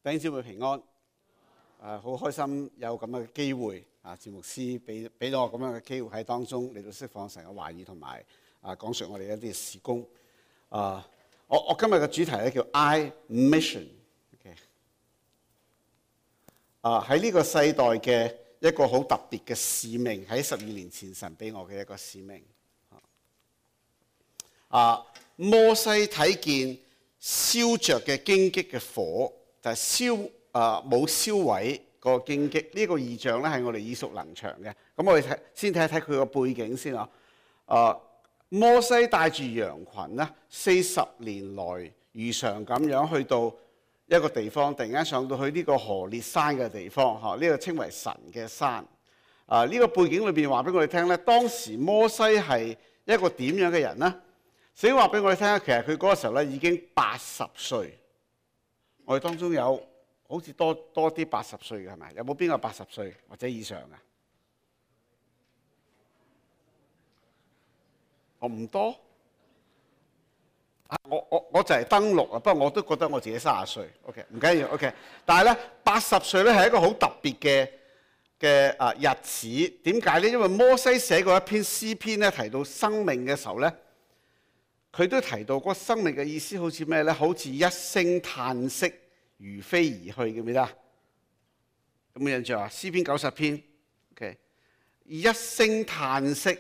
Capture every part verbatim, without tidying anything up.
弟兄姊妹平安，啊，好開心有咁嘅機會啊！節目師俾俾到我咁樣嘅機會喺當中嚟到釋放神嘅話語同埋啊講述我哋一啲事工。啊，我我今日嘅主題咧叫 I Mission。Okay? 啊，喺呢個世代嘅一個好特別嘅使命，喺十二年前神俾我嘅一個使命。啊，摩西睇見燒着嘅荊棘嘅火。就係燒啊冇燒毀個荊棘，呢、這個異象咧係我哋耳熟能詳嘅。咁我哋睇先睇一睇佢個背景先啊。啊，摩西帶住羊群咧，四十年來如常咁樣去到一個地方，突然間上到去呢個何烈山嘅地方，嚇、啊、呢、這個稱為神嘅山。啊，呢、這個背景裏邊話俾我哋聽咧，當時摩西係一個點樣嘅人呢？所以話俾我哋聽咧，其實佢嗰個時候咧已經八十歲。我哋當中有好似多多啲八十歲嘅係咪？有冇邊個八十歲或者以上嘅？我唔多。啊，我我我就係登錄啊，不過我都覺得我自己三十歲。OK， 唔緊要。OK， 但係咧八十歲咧係一個好特別嘅嘅啊日子。點解咧？因為摩西寫過一篇詩篇咧，提到生命嘅時候咧。佢都提到嗰個生命嘅意思好似咩咧？好似一聲嘆息如飛而去，記唔記得啊？有冇印象啊？詩篇九十篇 ，OK， 一聲嘆息，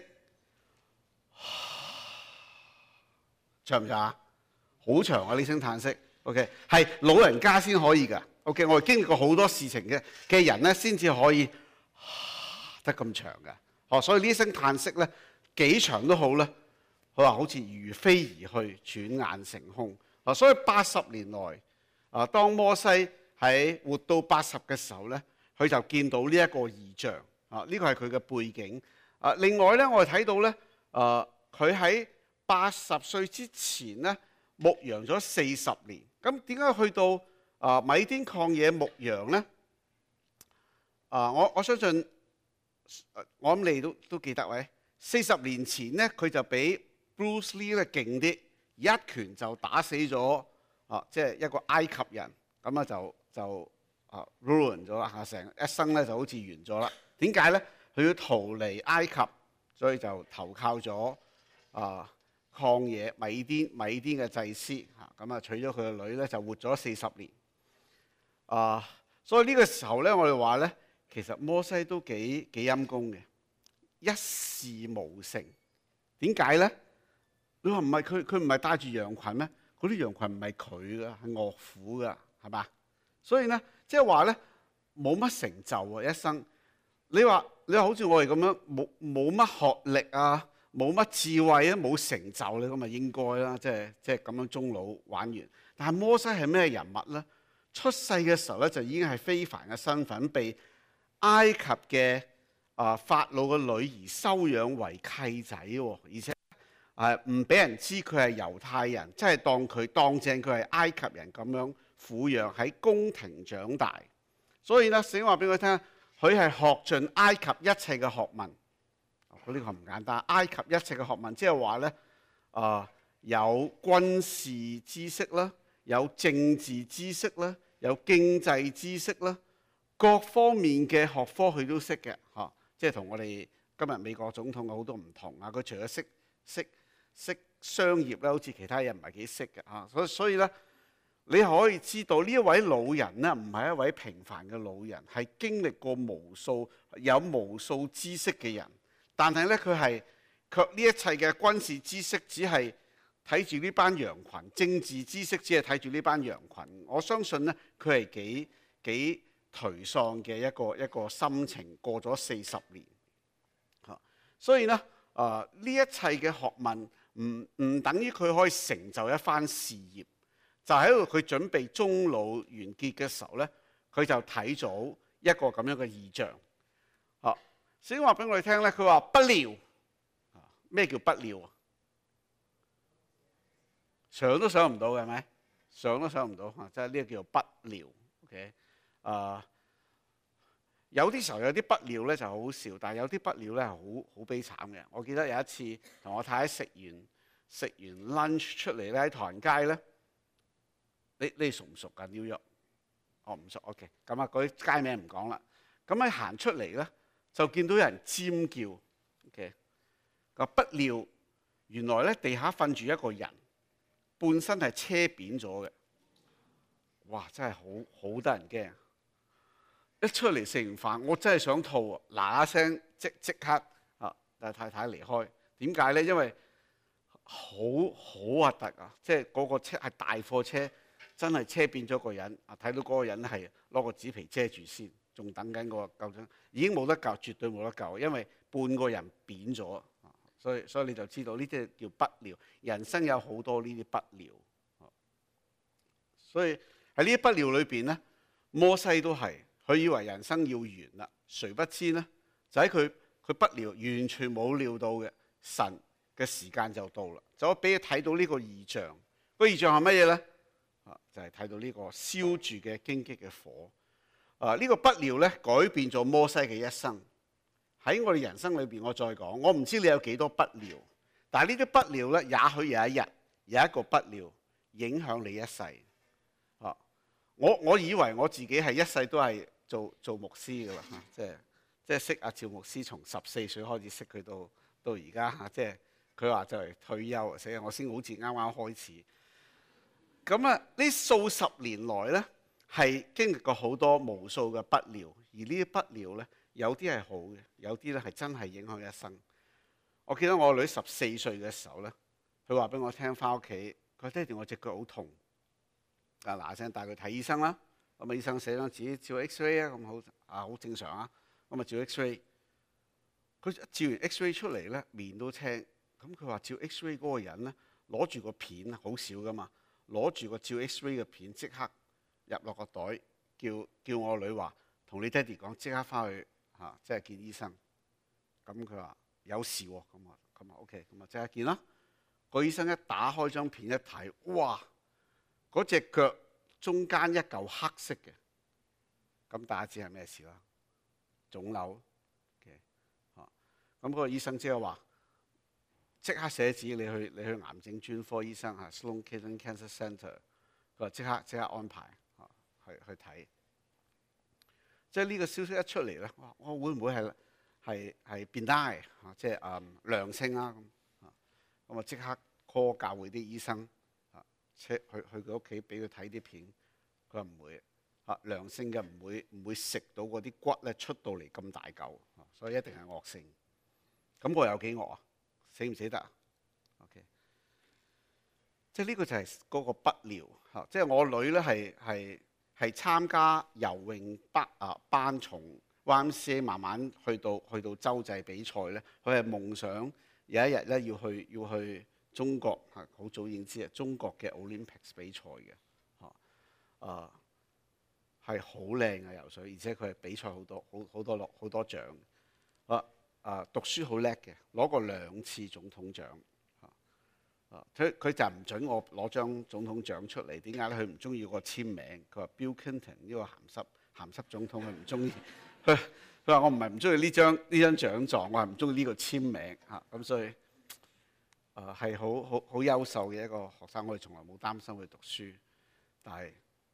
長唔長啊？好長啊！呢聲嘆息 ，OK， 係老人家先可以㗎。OK， 我哋經歷過好多事情嘅嘅人咧，先至可以得咁長㗎。哦，所以呢聲嘆息咧，幾長都好咧。佢話好似如飛而去，轉眼成空。啊，所以八十年來，啊，當摩西喺活到八十嘅時候咧，佢就見到呢一個異象。啊，呢個係佢嘅背景。啊，另外咧，我哋睇到咧，啊，佢喺八十歲之前咧，牧羊咗四十年。咁點解去到啊米甸曠野牧羊咧？啊，我我相信，我諗你都都記得喂，四十年前咧，佢就俾Bruce Lee 咧勁啲，一拳就打死咗啊！即係一個埃及人，咁啊就就啊 ruin 咗啦嚇，成一生咧就好似完咗啦。點解咧？佢要逃離埃及，所以就投靠咗啊曠野米甸米甸嘅祭司嚇，咁啊娶咗佢嘅女咧，就活咗四十年啊。所以呢個時候咧，我哋話咧，其實摩西都幾幾陰功嘅，一事無成。點解咧？你話唔係佢，佢唔係帶住羊群咩？嗰啲羊群唔係佢噶，係岳父噶，係嘛？所以咧，即係話咧，冇乜成就啊一生。你話你話好似我哋咁樣，冇冇乜學歷啊，冇乜智慧啊，冇成就咧，咁啊應該啦，即係即係咁樣終老玩完。但係摩西係咩人物咧？出世嘅時候咧，就已經係非凡嘅身份，被埃及嘅啊法老嘅女兒收養為契仔喎，而且。誒唔俾人知佢係猶太人，即係當佢當正佢係埃及人咁樣撫養喺宮廷長大。所以咧，聖經話俾佢聽，佢係學盡埃及一切嘅學問。佢呢個唔簡單，埃及一切嘅學問，即係話咧，啊有軍事知識啦，有政治知識啦，有經濟知識啦，各方面嘅學科佢都識嘅嚇。即係同我哋今日美國總統有好多唔同啊！佢除咗識識。識商業咧，好似其他人唔係幾識嘅嚇，所以所以咧，你可以知道呢一位老人咧，唔係一位平凡嘅老人，係經歷過無數有無數知識嘅人，但係咧佢係卻呢一切嘅軍事知識，只係睇住呢班羊群；政治知識只係睇住呢班羊群。我相信咧，佢係幾幾頹喪嘅一個一個心情，過咗四十年嚇，所以咧啊呢一切嘅學問。唔唔等於佢可以成就一番事業，就喺度佢準備終老完結嘅時候咧，佢就睇咗一個咁樣嘅異象。啊，先話俾我哋聽咧，佢話不料，咩叫不料啊？想都想唔到嘅係咪？想都想唔到啊！即係呢個叫做不料。OK， 啊，有啲時候有啲不料咧就好笑，但係有啲不料咧係好好悲慘嘅。我記得有一次同我太太食完食完 lunch 出嚟咧喺唐人街咧，你你熟唔熟㗎？紐約哦唔熟 ，OK。咁啊，嗰啲街名唔講啦。咁喺行出嚟咧，就見到有人尖叫。OK， 個不料原來咧地下瞓住一個人，半身係車扁咗嘅。哇！真係好好得人驚。一出嚟食完飯，我真係想吐啊！嗱嗱聲即即刻啊，帶太太離開。點解咧？因為好好核突啊！即係嗰個車係大貨車，真係車變咗個人啊！睇到嗰個人係攞個紙皮遮住先，仲等緊個救生，已經冇得救，絕對冇得救，因為半個人扁咗。所以所以你就知道呢啲叫不料。人生有好多呢啲不料。所以喺呢啲不料裏邊咧，摩西都係。佢以為人生要完啦，誰不知呢？就喺佢佢不料，完全冇料到嘅神嘅時間就到啦，就俾佢睇到呢個異象。個異象係乜嘢呢？啊，就係睇到呢個燒住嘅荊棘嘅火。啊，呢個不料咧改變咗摩西嘅一生。喺我哋人生裏邊，我再講，我唔知你有幾多不料，但係呢啲不料咧，也許有一日有一個不料影響你一世。啊，我我以為我自己係一世都係。做做牧師㗎啦，即係即係識阿趙牧師，從十四歲開始識佢到到而家嚇，即係佢話就嚟退休啊，死啊！我先好似啱啱開始。咁啊，呢數十年來咧，係經歷過好多無數嘅不料，而呢啲不料咧，有啲係好嘅，有啲咧係真係影響一生。我記得我女十四歲嘅時候咧，佢話俾我聽翻屋企，佢爹哋我隻腳好痛，啊嗱聲帶佢睇醫生啦。咁啊，醫生寫張紙照 X-ray 啊，咁好啊，好正常啊。咁啊，照 X-ray， 佢照完 X-ray 出嚟咧，面都青。咁佢話照 X-ray 嗰個人咧，攞住個片，好少噶嘛，攞住個照 X-ray 嘅片，即刻入落個袋，叫叫我女話同你爹哋講，即刻翻去嚇，即係見醫生。咁佢話有事喎，咁啊咁啊 OK，咁啊即刻見啦。個醫生一打開張片一睇，哇！嗰隻腳中間一嚿黑色嘅，咁大家知係咩事啦？腫瘤嘅，嚇、okay. 咁嗰個醫生即係話，即刻寫紙你去你去癌症專科醫生嚇 Sloan Kettering Cancer Center， 佢話即刻即刻安排嚇去去睇。即係呢個消息一出嚟咧，哇！我會唔會係係係變態嚇？即係誒良性啊咁嚇，咁啊即刻 call 教會啲醫生。車去去佢屋企俾佢睇啲片，佢話唔會啊，良性嘅唔會唔會食到嗰啲骨咧出到嚟咁大嚿，所以一定係惡性。咁我有幾惡啊？死唔死得啊 ？OK， 即係呢個就係嗰個不料嚇。即係我女咧係係係參加游泳班啊班，從 Y M C A 慢慢去到去到洲際比賽咧，佢係夢想有一日咧要去要去。中國嚇好早已經知啊，中國嘅 Olympics 比賽嘅嚇，啊係好靚嘅游水，而且佢係比賽好多好好多落好多獎。啊啊讀書好叻嘅，攞過兩次總統獎。啊啊佢佢就唔準我攞張總統獎出嚟，點解咧？佢唔中意個簽名，佢話 Bill Clinton 呢個鹹濕鹹濕總統佢唔中意。佢佢話我唔係唔中意呢張呢張獎狀，我係唔中意呢個簽名嚇，咁所以。誒係好好好優秀嘅一個學生，我哋從來冇擔心佢讀書，但係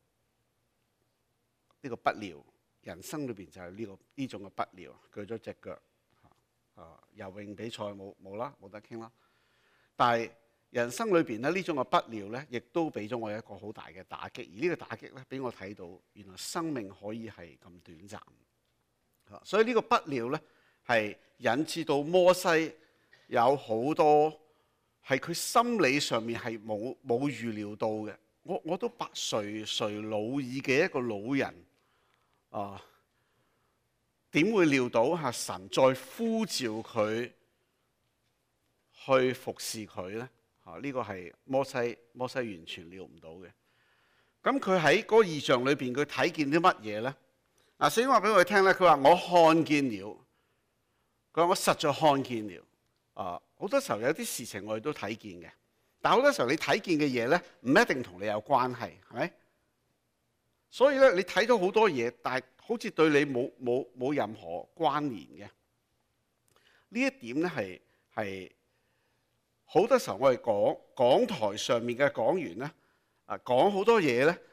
呢個不料，人生裏邊就係呢個呢種嘅不料，鋸咗隻腳，啊游泳比賽冇冇啦，冇得傾啦。但係人生裏邊咧呢種嘅不料咧，亦都俾咗我一個好大嘅打擊，而呢個打擊咧俾我睇到，原來生命可以係咁短暫。所以呢個不料咧係引致到摩西有好多。係佢心理上面係冇冇預料到嘅。我我都百垂垂老矣嘅一個老人啊，點會料到嚇神再呼召佢去服侍佢咧？嚇、啊、呢、這個係摩西摩西完全料唔到嘅。咁佢喺嗰個異象裏邊，佢睇見啲乜嘢咧？嗱，聖經話俾我哋聽咧，佢話我看見了，佢話我實在看見了。啊，好多時候有啲事情我哋都睇見嘅，但係好多時候你睇見嘅嘢咧，唔一定同你有關係，係咪？所以咧，你睇到好多嘢，但係好似對你冇冇冇任何關聯嘅。呢一點咧係係好多時候我哋講講台上面嘅講員咧，啊講好多嘢咧，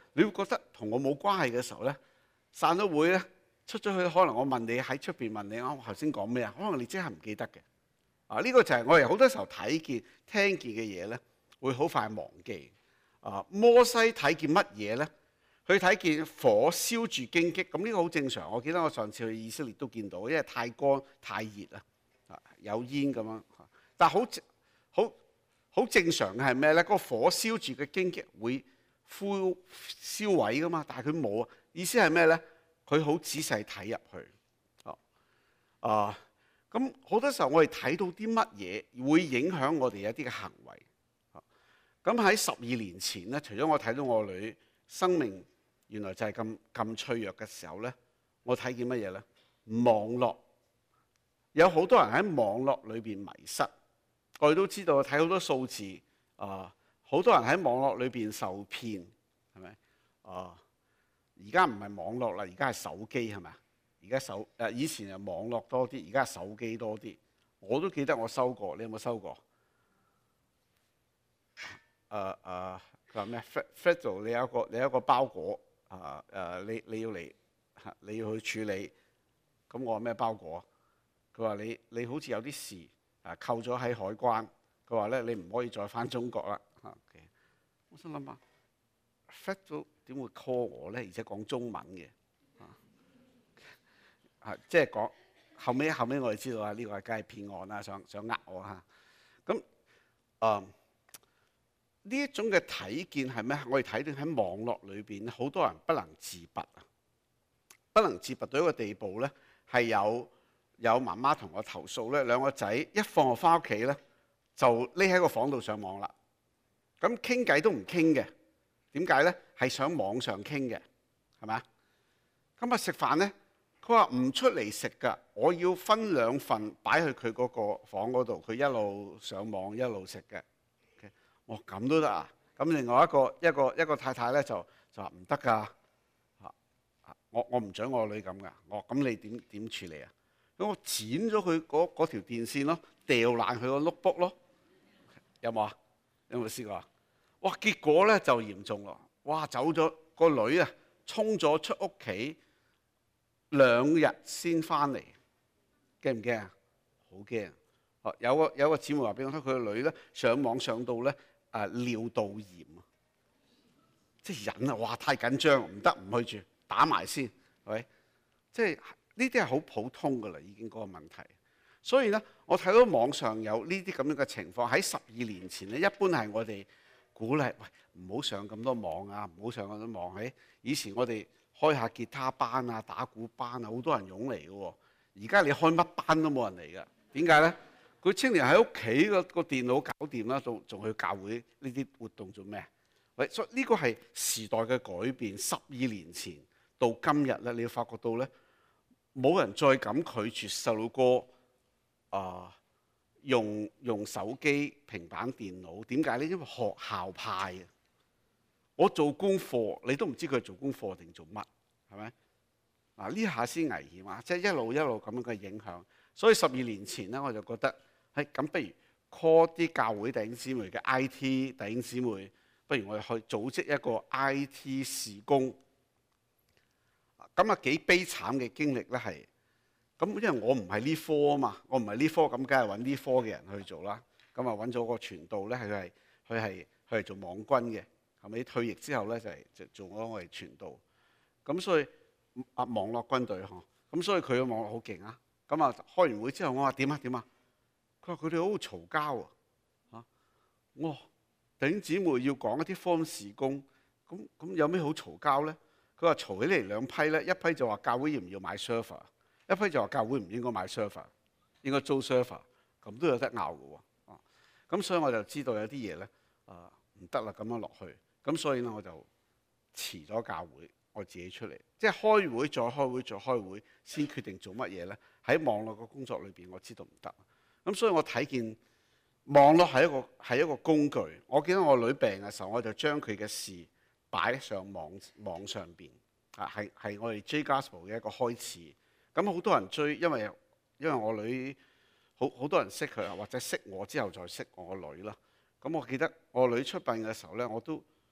你會覺得同我冇關係嘅時候咧，散咗會咧，出咗去，可能我問你喺出邊問你，我頭先講咩啊？可能你真係唔記得嘅。啊，呢個就係我哋好多時候睇見、聽見嘅嘢咧，會好快忘記。啊，摩西睇見乜嘢咧？佢睇見火燒住荊棘，咁呢個好正常。我記得我上次去以色列都見到，因為太乾太熱啦，啊有煙咁樣。但係好好好正常嘅係咩咧？嗰個火燒住嘅荊棘會燒燒毀噶嘛，但係佢冇啊。意思係咩咧？佢好仔細睇入去。哦啊，咁好多時候我哋睇到啲乜嘢會影響我哋一啲嘅行為。咁喺十二年前咧，除咗我睇到我女生命原來就係咁咁脆弱嘅時候咧，我睇見乜嘢咧？網絡有好多人喺網絡裏邊迷失。我哋都知道睇好多數字啊，好多人喺網絡裏邊受騙，係咪啊？而家唔係網絡啦，而家係手機，係咪啊？而家手誒以前係網絡多啲，而家係手機多啲。我都記得我收過，你有冇收過？誒誒佢話咩 Federal 你有一個你有一個包裹啊誒、呃，你你要嚟你要去處理。咁我話咩包裹啊？佢話你你好似有啲事啊，扣咗喺海關。佢話咧你唔可以再翻中國啦。嚇、okay，我心諗下 Federal 點會 call 我咧？而且講中文嘅啊，即係講後尾後尾我哋知道啊，呢、這個係梗係騙案啦，想想呃我嚇。咁啊呢一種嘅睇見係咩？我哋睇到喺網絡裏邊，好多人不能自拔啊，不能自拔到一個地步咧，係有有媽媽同我投訴咧，兩個仔一放學翻屋企咧，就匿喺個房度上網啦。咁傾偈都唔傾嘅，點解咧？係上網上傾嘅，係咪啊？今日食飯咧，佢話唔出嚟食㗎，我要分兩份擺去佢嗰個房嗰度，佢一路上網一路食嘅。哦，咁都得啊！咁另外一個一個一個太太咧就就話唔得㗎，嚇！我我唔準我女咁㗎。我咁你點點處理啊？咁我剪咗佢嗰嗰條電線咯，掉爛佢個 notebook 咯。有冇啊？有冇試過啊？哇！結果咧就嚴重咯。哇！走咗個女啊，衝咗出屋企兩日先翻嚟，驚唔驚啊？好驚！哦，有個有個姊妹話俾我聽，佢個女咧上網上到咧。啊，尿道炎啊，即係忍啊！哇，太緊張，唔得，唔去住，打埋先，係咪？即係呢啲係好普通㗎啦，已經嗰個問題。所以咧，我睇到網上有呢啲咁樣嘅情況，喺十二年前咧，一般係我哋鼓勵，喂，唔好上咁多網啊，唔好上咁多網。喺以前我哋開下吉他班啊、打鼓班啊，好多人湧嚟嘅喎。而家你開乜班都冇人嚟㗎，點解咧？佢青年喺屋企個個電腦搞掂啦，仲仲去教會呢啲活動做咩？喂，所以呢個係時代嘅改變。十二年前到今日咧，你要發覺到咧，冇人再敢拒絕細路哥啊用用手機、平板電腦。點解咧？因為學校派嘅。我做功課，你都唔知佢係做功課定做乜，係咪？嗱，呢下先危險啊！即係一路一路咁樣嘅影響。所以十二年前咧，我就覺得。係咁，不如 call 啲教會弟兄姊妹嘅 I T 弟兄姊妹，不如我哋去組織一個 I T 事工。咁啊幾悲慘嘅經歷咧，係咁，因為我唔係呢科啊嘛，我唔係呢科，咁梗係揾呢科嘅人去做啦。咁啊揾咗個傳道咧，佢係佢係佢係做網軍嘅，後尾退役之後咧就係就做咗我哋傳道。咁所以啊網絡軍隊嗬，咁所以佢嘅網絡好勁啊。咁啊開完會之後，我話點啊點啊？佢話佢哋好嘈交啊！嚇，我弟兄姊妹要講一啲福音事工，咁咁有咩好嘈交咧？佢話嘈起嚟兩批咧，一批就話教會要唔要買 server， 一批就話教會唔應該買 server， 應該租 server， 咁都有得拗嘅喎。啊，咁所以我就知道有啲嘢咧，啊唔得啦，咁樣落去，咁所以咧我就辭咗教會，我自己出嚟，即係開會再開會再開會，先決定做乜嘢咧？喺網絡嘅工作裏邊，我知道唔得。咁所以我睇見網絡係一個係一個工具。我記得我女病嘅時候，我就將佢嘅事擺上網網上邊啊，係係我哋 J Gospel 嘅一個開始。咁好多人追，因為因為我女好好多人識佢啊，或者識我之後再識我個女啦。咁我記得我女出殯嘅時候咧，我都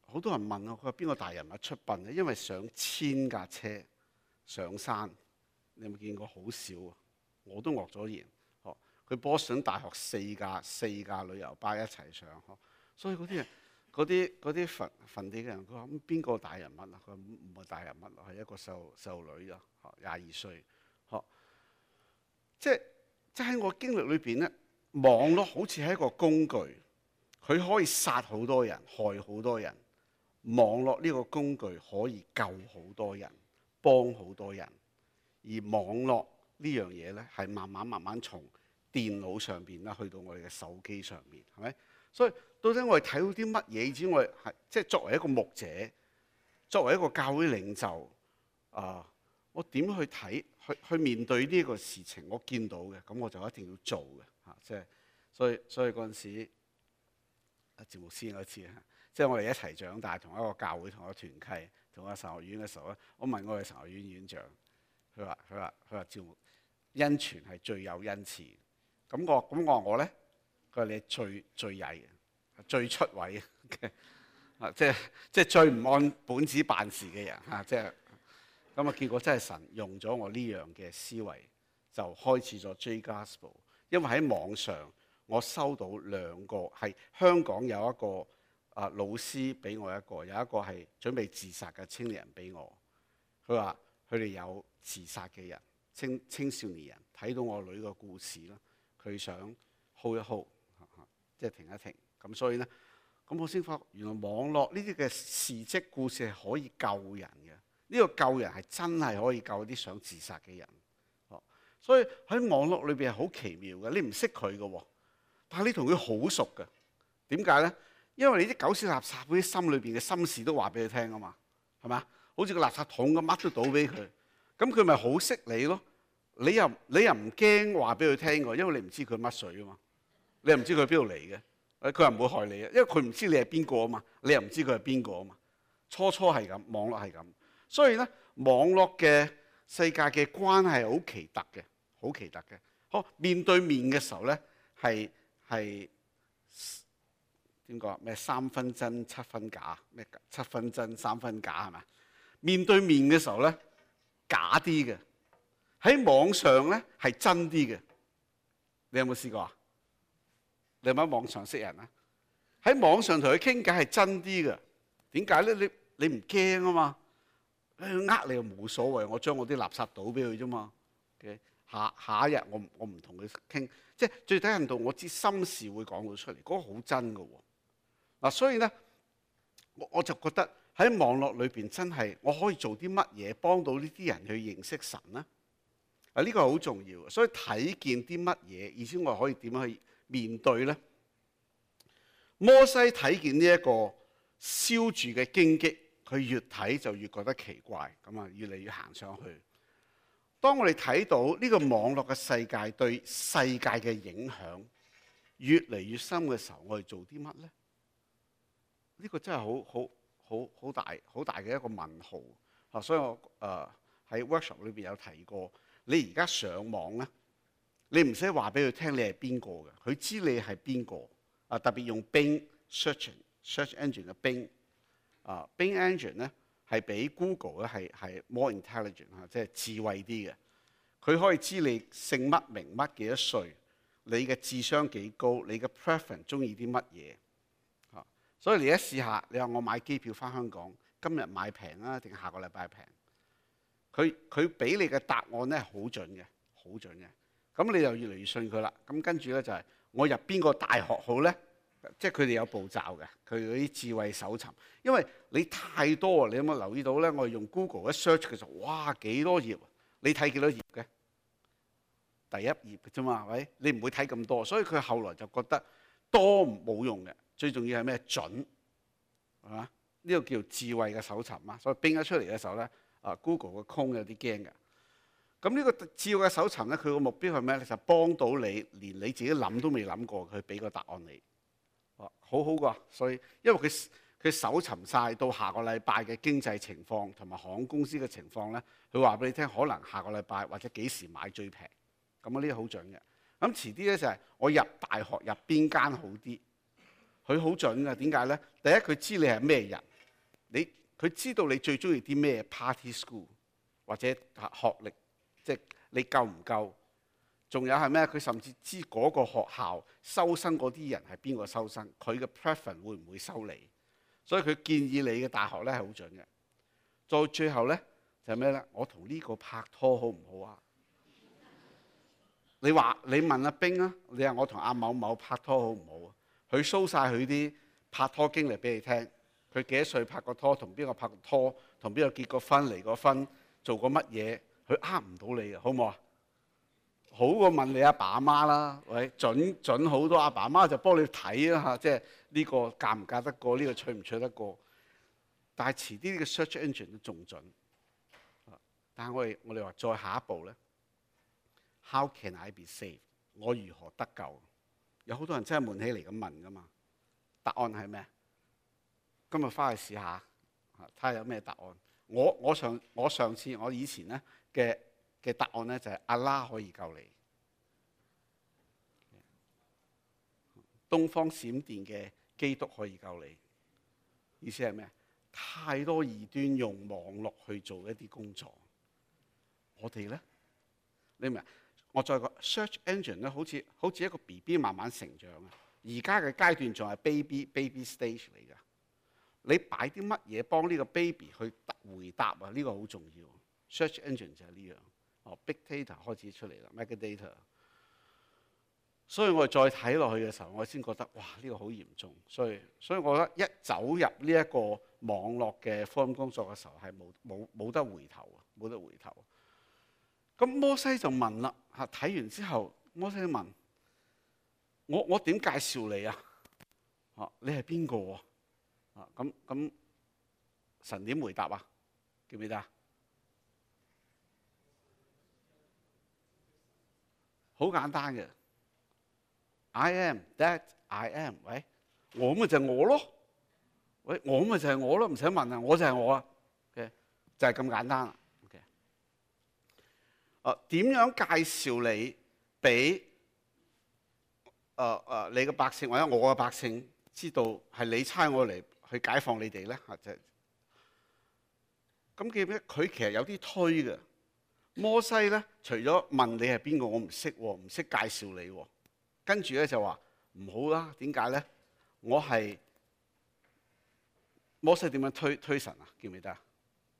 好多人問我，佢話邊個大人物出殯咧？因為上千架車上山，你有冇見過？好少啊！我都愕咗然。哦，佢波士頓大學四架四架旅遊巴一齊上，哦，所以嗰啲人嗰啲嗰啲墳墳地嘅人，佢話咁邊個大人物啊？佢話唔唔係大人物，係一個細路細路女啊，廿二歲。哦，即係即喺我經歷裏邊咧，網絡好似係一個工具，佢可以殺好多人，害好多人。網絡呢個工具可以救好多人，幫好多人。而網絡呢樣嘢咧，係慢慢慢慢從電腦上邊啦，去到我哋嘅手機上面，係咪？所以到底我哋睇到啲乜嘢？只我哋係即係作為一個牧者，作為一個教會領袖啊，我點去睇去去面對呢個事情？我見到嘅，咁我就一定要做嘅嚇。即係所以所以嗰陣時，阿趙牧師嗰次啊。即係我哋一齊長大，同一個教會、同一個團契、同一個神學院嘅時候咧，我問我哋神學院院長，佢話：佢話佢話趙牧恩傳係最有恩賜。咁我咁我話我咧，佢話你係最最曳嘅，最出位嘅，啊即係即係最唔按本子辦事嘅人嚇，即係咁啊！結果真係神用咗我呢樣嘅思維，就開始咗 J Gospel。因為喺網上我收到兩個係香港有一個。啊！老師俾我一個，有一個係準備自殺嘅青年人俾我。佢話佢哋有自殺嘅人，青青少年人睇到我女個故事啦，佢想 hold 一 hold， 即係停一停。咁所以咧，咁我先發覺原來網絡呢啲嘅事蹟故事係可以救人嘅。呢個救人係真係可以救啲想自殺嘅人。哦，所以喺網絡裏邊係好奇妙嘅。你唔識佢嘅喎，但係你同佢好熟嘅。點解咧？因為你啲狗屎垃圾嗰啲心裏邊嘅心事都話俾佢聽啊嘛，係咪？好似個垃圾桶咁，乜都倒俾佢，咁佢咪好識你咯？你又你又唔驚話俾佢聽喎，因為你唔知佢乜水啊嘛，你又唔知佢邊度嚟嘅，佢又唔會害你啊，因為佢唔知你係邊個啊嘛，你又唔知佢係邊個啊嘛。初初係咁，網絡係咁，所以咧網絡嘅世界嘅關係好奇特嘅，好奇特嘅。好，面對面嘅時候咧，係係。點講？咩三分真七分假？咩七分真三分假係咪？面對面嘅時候咧，假啲嘅；喺網上咧係真啲嘅。你有冇試過啊？你有冇喺網上識人啊？喺網上同佢傾偈係真啲嘅。點解咧？你你唔驚啊嘛？呃你又冇所謂，我將我啲垃圾倒俾佢啫嘛。Okay? 下下一日我我唔同佢傾，即係最低限度我知心事會講到出嚟，嗰、那個好真嘅喎。嗱，所以咧，我我就覺得喺網絡裏邊真係我可以做啲乜嘢幫到呢啲人去認識神咧？啊，呢個係好重要嘅。所以睇見啲乜嘢，而且我可以點樣去面對咧？摩西睇見呢一個燒住嘅荊棘，佢越睇就越覺得奇怪，咁啊越嚟越行上去。當我哋睇到呢個網絡嘅世界對世界嘅影響越嚟越深嘅時候，我哋做啲乜咧？呢個真係好好好好大好大嘅一個問號啊！所以我誒喺 workshop 裏邊有提過，你而家上網咧，你唔使話俾佢聽你係邊個嘅，佢知你係邊個啊！特別用 Bing search search engine 嘅 Bing 啊 ，Bing engine 咧係比 Google 咧係係 more intelligent 啊，即係智慧啲嘅。佢可以知你姓乜名乜幾多歲，你嘅智商幾高，你嘅 preference 中意啲乜嘢。所以你一試下，你話我買機票返香港，今日買平啊，定下個禮拜平？佢佢俾你嘅答案咧好準嘅，好準嘅。咁你就越嚟越信佢啦。咁跟住咧就係、是、我入邊個大學好咧？即係佢哋有步驟嘅，佢嗰啲智慧搜尋。因為你太多，你有冇留意到咧？我哋用 Google 一 search 嘅時候，哇幾多頁？你睇幾多頁嘅？第一頁嘅啫嘛，係咪？你唔會睇咁多，所以佢後來就覺得多冇用嘅。最重要係咩？準係嘛？呢、這個叫智慧嘅搜尋啊！所以編咗出嚟嘅時候咧，啊 Google 個空有啲驚嘅。咁呢個智慧嘅搜尋咧，佢個目標係咩咧？就幫到你，連你自己諗都未諗過，佢俾個答案你。哦，好好㗎。所以因為佢佢搜尋晒到下個禮拜嘅經濟情況同埋航空公司嘅情況咧，佢話俾你聽，可能下個禮拜或者幾時買最平。咁啊，呢個好準嘅。咁遲啲咧就係我入大學入邊間好啲。佢好準㗎，點解咧？第一佢知你係咩人， 你佢知道你最中意啲咩 party school 或者學歷，即係你夠唔夠？仲有係咩？佢甚至知嗰個學校收生嗰啲人係邊個收生，佢嘅 preference 會唔會收你？所以佢建議你嘅大學咧係好準嘅。到最後咧就係咩咧？我同呢個拍拖好唔好啊？你話你問阿冰啊，你話我同阿某某拍拖好唔好啊？佢 show 晒佢啲拍拖經歷俾你聽，佢幾多歲拍過拖，同邊個拍過拖，同邊個結過婚、離過婚，做過乜嘢，佢呃唔到你嘅，好唔好啊？好過問你阿爸阿媽啦，喂，準準好多，阿爸阿媽就幫你睇啦嚇，即係呢個嫁唔嫁得過，呢個娶唔娶得過。但係遲啲呢個 search engine 都仲準。但係我哋我哋話再下一步咧 ，How can I be saved？ 我如何得救？有好多人真係悶起嚟咁問噶嘛。答案係咩？今日翻去試下，睇下有咩答案。我我上我上次我以前咧嘅嘅答案咧就係阿拉可以救你。東方閃電嘅基督可以救你。意思係咩？太多異端用網絡去做一啲工作。我哋咧，你明唔明？我再講 search engine 咧，好似好似一個 B B 慢慢成長啊。而家嘅階段仲係 baby baby stage 嚟㗎。你擺啲乜嘢幫呢個 baby 去回答啊？呢個好重要。search engine 就係呢樣。哦 ，big data 開始出嚟啦 ，mega data。所以我哋再睇落去嘅時候，我先覺得哇，呢個好嚴重。所以所以我覺得一走入呢一個網絡嘅福音工作嘅時候，係冇冇冇得回頭啊，冇得回頭。咁摩西就問啦，嚇睇完之後，摩西問我：我點介紹你啊？嚇你係邊個啊？啊咁咁神點回答啊？記唔記得啊？好簡單嘅 ，I am that I am。喂，我咪就係我咯。喂，我咪就係我咯，唔使問啊，我就係我啊。嘅就係咁簡單啦。啊，點樣介紹你俾誒誒你嘅百姓或者我嘅百姓知道係你差我嚟去解放你哋咧？嚇就咁記唔記得？佢其實有啲推嘅。摩西咧，除咗問你係邊個，我唔識喎，唔識介紹你喎。跟住咧就話唔好啦。點解咧？我係摩西點樣推推神啊？記唔記得啊？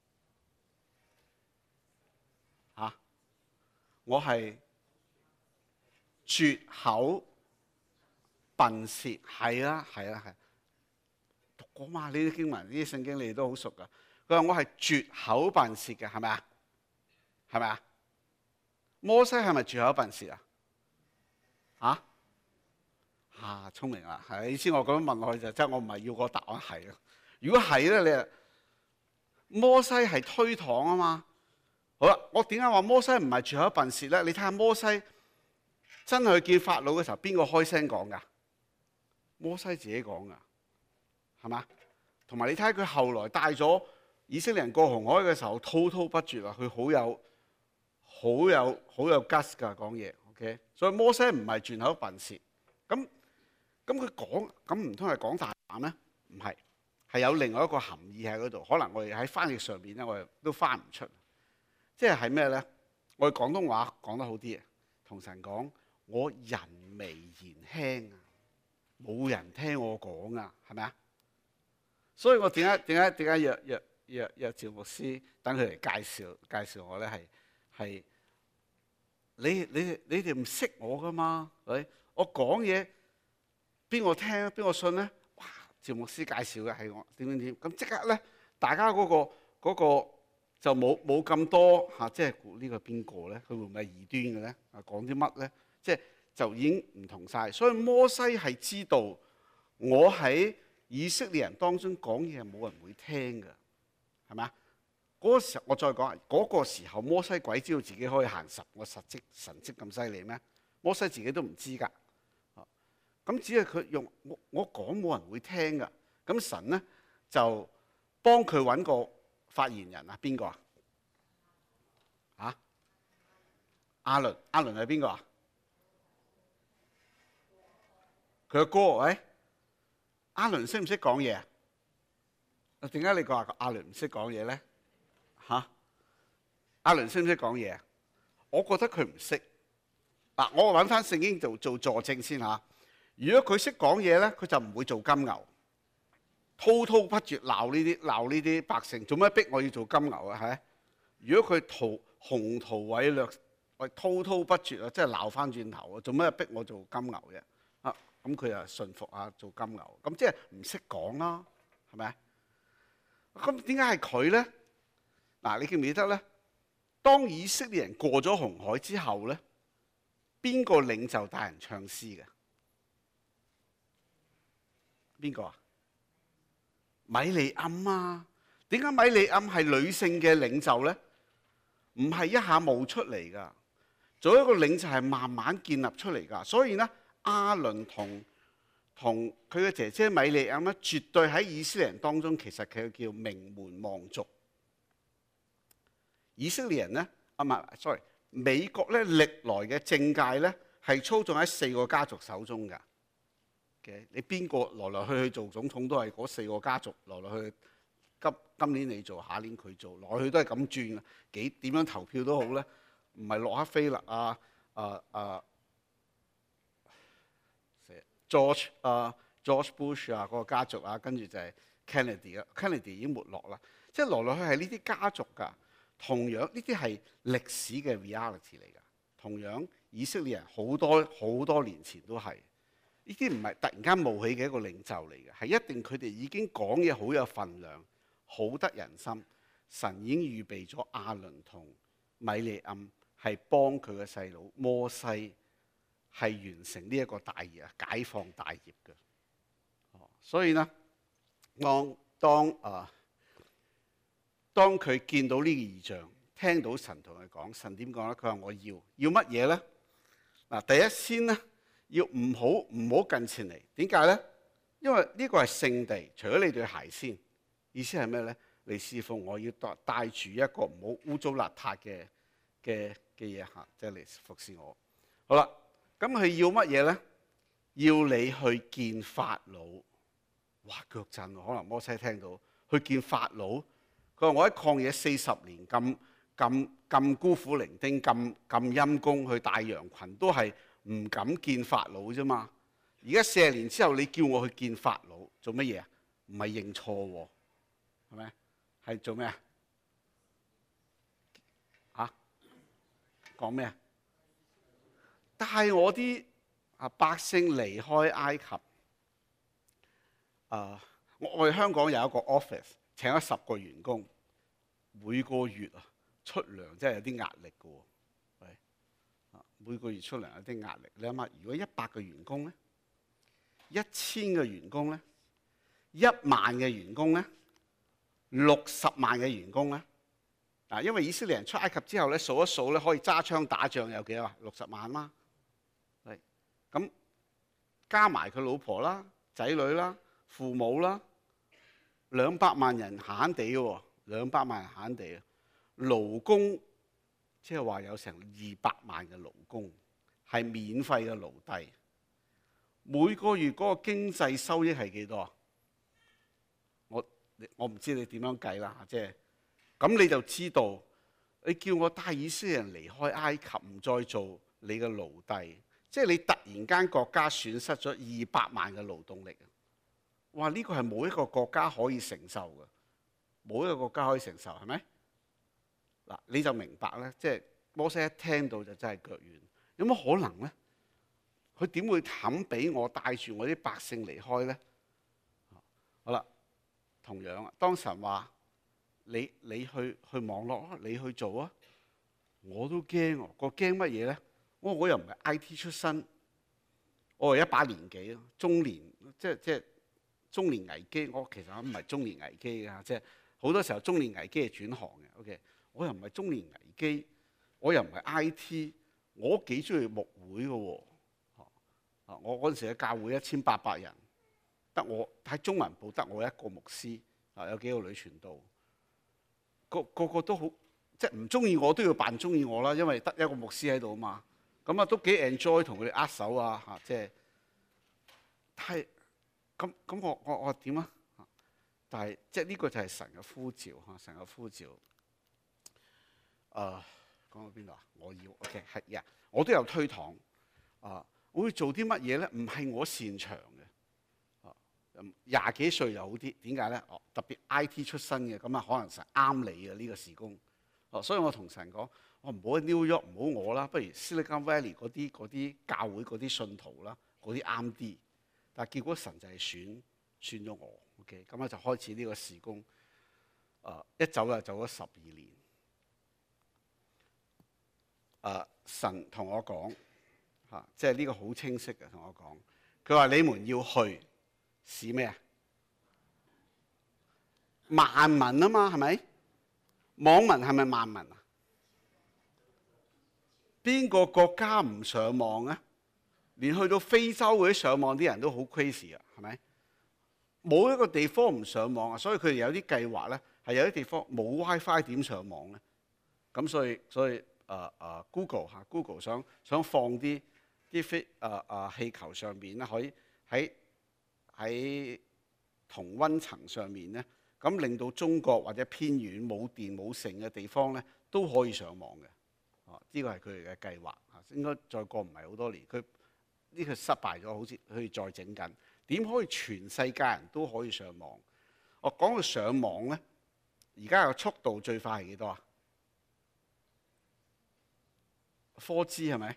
嚇！我係絕口笨舌，係啊，係啊，係讀過嘛？呢啲經文、呢啲聖經，你哋都好熟噶。佢話我係絕口笨舌嘅，係咪啊？係咪啊？摩西係咪絕口笨舌啊？嚇嚇，聰明啦！係意思我咁樣問落去就即係我唔係要個答案係啊。如果係咧，你啊摩西係推搪啊嘛。好啦，我點解話摩西唔係絕口笨舌咧？你睇下摩西真係去見法老嘅時候，邊個開聲講㗎？摩西自己講㗎，係嘛？同埋你睇下佢後來帶咗以色列人過紅海嘅時候，滔滔不絕啊！佢好有好有好有 guts 㗎講嘢。OK， 所以摩西唔係絕口笨舌。咁咁佢講咁唔通係講大話咩？唔係，係有另外一個含義喺嗰度。可能我哋喺翻譯上邊咧，我哋都翻唔出。即係係咩咧？我哋廣東話講得好啲啊，同神講：我人微言輕啊，冇人聽我講啊，係咪啊？所以我點解點解點解約約約約趙牧師等佢嚟介紹介紹我咧？係係你你你哋唔識我噶嘛？係我講嘢邊個聽邊個信咧？哇！趙牧師介紹嘅係我點點點咁即刻咧，大家嗰個嗰個。就冇冇咁多嚇、啊，即係呢個邊個咧？佢會唔會係異端嘅咧？啊，講啲乜咧？即係就已經唔同晒。所以摩西係知道我喺以色列人當中講嘢係冇人會聽嘅，係咪啊？嗰、那個時候我再講嗰、那個時候，摩西鬼知道自己可以行十個實蹟神蹟咁犀利咩？摩西自己都唔知㗎。啊，咁只係佢用我我講冇人會聽㗎。咁神咧就幫佢揾個發言人啊，邊個啊？啊？亞倫，亞倫係邊個啊？佢個哥，喂，亞倫識唔識講嘢啊？ 點解你話亞倫唔識講嘢咧？嚇、啊，亞倫識唔識講嘢啊？我覺得佢唔識。嗱，我揾翻聖經做做佐證先嚇。如果佢識講嘢咧，佢就唔會做金牛，滔滔不絕鬧呢啲鬧呢啲百姓，做咩逼我要做金牛啊？係。如果佢圖宏圖偉略，喂滔滔不絕啊，即係鬧翻轉頭啊，做咩逼我做金牛嘅？啊，咁佢又順服啊，做金牛，咁即係唔識講啦，係咪？咁點解係佢咧？嗱，你記唔記得咧？當以色列人過咗紅海之後咧，邊個領袖帶人唱詩嘅？邊個啊？米利暗啊？點解米利暗係女性嘅領袖咧？唔係一下冒出嚟噶，做一個領袖係慢慢建立出嚟噶。所以咧，亞倫同同佢嘅姐姐米利暗咧，絕對喺以色列人當中，其實佢叫名門望族。以色列人咧，啊唔係，sorry，美國咧歷來嘅政界咧係操縱喺四個家族手中㗎。嘅，你邊個來來去去做總統都係嗰四個家族來來去去。今今年你做，下年佢做，來去都係咁轉嘅。幾點樣投票都好咧，唔係洛克菲勒啊、啊啊 George 啊 George Bush 啊嗰個家族啊，跟住就係 Kennedy 啊 Kennedy 已經沒落啦。即係來來去係呢啲家族㗎。同樣呢啲係歷史嘅 reality 嚟㗎。同樣以色列人好多好多年前都係呢啲，唔係突然間冒起嘅一個領袖嚟嘅，係一定佢哋已經講嘢好有份量。好得人心，神已經預備咗亞倫同米利暗係幫佢嘅細佬摩西係完成呢一個大業啊，解放大業嘅。所以呢，當當啊，當佢見到呢個異象，聽到神同佢講，神點講咧？佢話我要要乜嘢咧？嗱，第一先咧，要唔好唔好近前嚟。點解咧？因為呢個係聖地，除咗你對鞋先。意思係咩咧？你侍奉我要帶帶住一個唔好污糟邋遢嘅嘅嘅嘢嚇，即係嚟服侍我。好啦，咁佢要乜嘢咧？要你去見法老。哇，腳震！可能摩西聽到去見法老，佢話我喺曠野四十年咁咁咁孤苦伶仃，咁咁陰公去帶羊群，都係唔敢見法老啫嘛。而家四十年之後，你叫我去見法老，做乜嘢啊？唔係認錯喎。係咪？係做咩啊？嚇？講咩啊？帶我啲啊百姓離開埃及。啊！我我哋香港有一個 office，請咗十個員工，每個月啊出糧真係有啲壓力嘅喎。啊，每個月出糧有啲壓力。你諗下，如果一百個員工咧，一千個員工咧，一萬嘅員工咧，六十萬嘅員工咧，嗱，因為以色列人出埃及之後咧，數一數咧，可以揸槍打仗有幾多啊？六十萬啦，係咁加埋佢老婆啦、仔女啦、父母啦，兩百萬人閒閒地喎，兩百萬人閒閒地啊，勞工即係話有成二百萬嘅勞工係免費嘅奴隸，每個月嗰個經濟收益係幾多啊？我唔知你點樣計啦，即係咁你就知道，你叫我帶以色列人離開埃及，唔再做你嘅奴隸，即係你突然間國家損失咗二百萬嘅勞動力。哇！呢個係冇一個國家可以承受嘅，冇一個國家可以承受，係咪？嗱，你就明白咧，即係摩西一聽到就真係腳軟。有乜可能咧？佢點會肯俾我帶住我啲百姓離開咧？好啦。同樣啊，當神話你你去去網絡啊，你去做啊，我都驚喎。個驚乜嘢咧？我我又唔係 I T 出身，我係一把年紀咯，中年即係即係中年危機。我其實我唔係中年危機㗎，即係好多時候中年危機係轉行嘅。OK，我又唔係中年危機，我又唔係 I T， 我幾中意牧會嘅喎。啊，我嗰陣時嘅教會一千八百人。得我喺中文部得我一個牧師啊，有幾個女傳道，個個個都好，即係唔中意我都要扮中意我啦，因為得一個牧師喺度啊嘛。咁啊都幾 enjoy 同佢哋握手啊嚇，即係係咁咁我我我點啊？ 但係即係呢個就係神嘅呼召嚇，神嘅呼召。誒、呃，講到邊度啊？我要 OK 係呀，我都有推搪啊！我會做啲乜嘢咧？唔係我擅長嘅啊。廿幾歲又好啲，點解咧？哦，特別 I T 出身嘅咁啊，可能神啱你嘅呢個事工。哦，所以我同神講：我唔好喺 New York，唔好我啦，不如 Silicon Valley 嗰啲嗰啲教會嗰啲信徒啦，嗰啲啱啲。但係結果神就係選選咗我。OK，咁咧就開始呢個事工。誒，一走就走咗十二年。誒，神同我講嚇，即係呢個好清晰嘅同我講。佢話：你們要去使咩啊？萬民啊嘛，係咪？網民係咪萬民啊？邊個國家唔上網啊？連去到非洲嗰啲上網啲人都好 crazy 啊，係咪？冇一個地方唔上網啊，所以佢哋有啲計劃咧，係有啲地方冇 WiFi 點上網咧。咁所以所以誒誒、uh, uh, Google 嚇 Google 想想放啲啲飛誒誒氣球上面咧，可以喺喺同溫層上面咧，咁令到中國或者偏遠冇電冇城嘅地方咧都可以上網嘅。哦，呢個係佢哋嘅計劃嚇，應該再過唔係好多年，佢呢個失敗咗，好似佢再整緊。點可以全世界人都可以上網？我講到上網咧，而家個速度最快係幾多啊？四 G 係咪？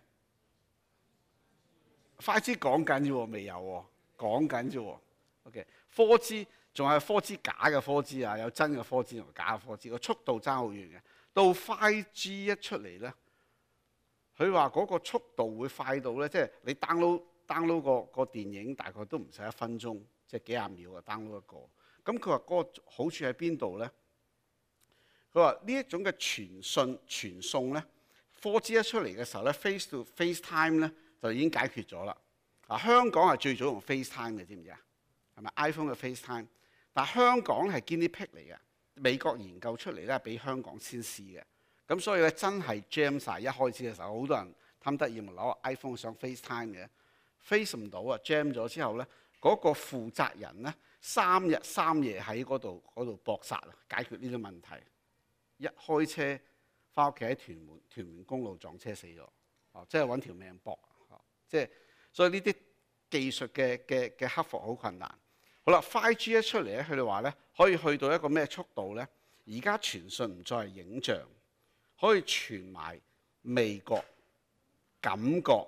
快 G 講緊啫喎，未有喎，講緊啫喎。OK，四 G 仲係四 G 假嘅四 G 啊，有真嘅四 G 同假嘅四 G，個速度爭好遠嘅。到五 G 一出嚟咧，佢話嗰個速度會快到咧，即係你 download download 個個電影大概都唔使一分鐘，即係幾廿秒啊 download 一個。咁佢話嗰個好處喺邊度咧？佢話呢一種嘅傳訊傳送咧，四 G 一出嚟嘅時候咧 ，face to FaceTime 咧就已經解決咗啦。啊，香港係最早用 FaceTime 嘅，知唔知啊？係咪 iPhone 嘅 FaceTime？但係香港係 guinea pig 嚟嘅，美國研究出嚟咧，比香港先試嘅。咁所以咧真係 jam 晒。一開始嘅時候，好多人貪得意咪攞 iPhone 上 FaceTime 嘅 ，Face 唔到啊 ，jam 咗之後咧，嗰、嗰個負責人咧三日三夜喺嗰度嗰度搏殺啊，解決呢啲問題。一開車翻屋企喺屯門屯門公路撞車死咗，哦，即係揾條命搏，哦，即係所以呢啲技術嘅嘅嘅克服好困難。好啦 五 G 一出嚟咧，佢哋話咧可以去到一個咩速度咧？而家傳訊唔再係影像，可以傳埋味覺、感覺，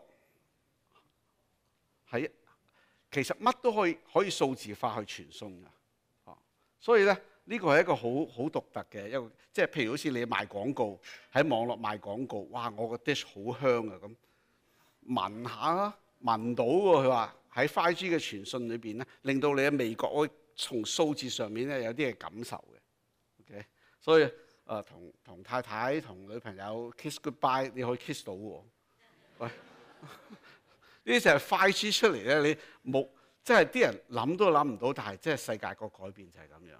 係其實乜都可以可以數字化去傳送㗎，哦，所以咧。呢個係一個好好獨特嘅一個，即係譬如好似你賣廣告喺網絡賣廣告，哇！我個 dish 好香啊咁，聞下啦，聞到喎。佢話喺五 G 嘅傳訊裏邊咧，令到你嘅味覺可以從數字上面咧有啲嘅感受嘅。OK，所以誒同同太太同女朋友 kiss goodbye，你可以 kiss 到喎。喂，呢啲就係五 G 出嚟咧，你冇即係啲人諗都諗唔到，但係即係世界個改變就係咁樣。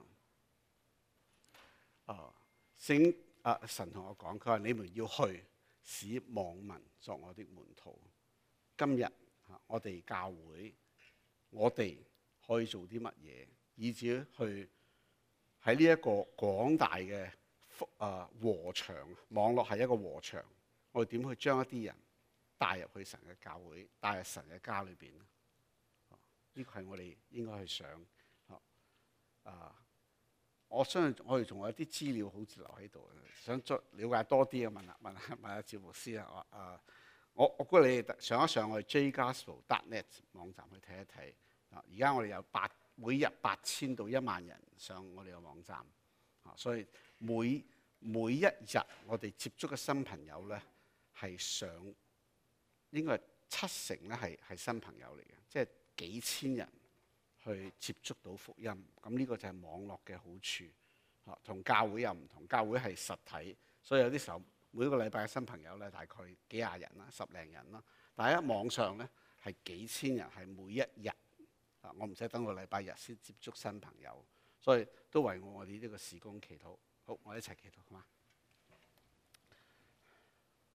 啊，聖啊神同我講，佢話你們要去使網民作我的門徒。今日啊，我哋教會，我哋可以做啲乜嘢，以至去喺呢一個廣大嘅啊禾場，網絡係一個禾場，我哋點去將一啲人帶入去神嘅教會，帶入神嘅家裏邊咧？呢個係我哋應該去想啊。我相信我哋仲有啲資料好似留喺度，想再了解多啲啊！問下問下問下趙牧師啊！啊，我我估你哋上一上我哋 j gospel dot net 網站去睇一睇啊！而家我哋有八每日八千到一萬人上我哋嘅網站啊，所以每每一日我哋接觸嘅新朋友咧係上應該係七成咧係係新朋友嚟嘅，即係幾千人。去接觸到福音，咁呢個就係網絡嘅好處。嚇，同教會又唔同，教會係實體，所以有啲時候每個禮拜嘅新朋友咧，大概幾廿人啦，十零人啦。但係喺網上咧係幾千人，係每一日。啊，我唔使等個禮拜日先接觸新朋友，所以都為我我哋呢個事工祈禱。好，我一齊祈禱好嘛？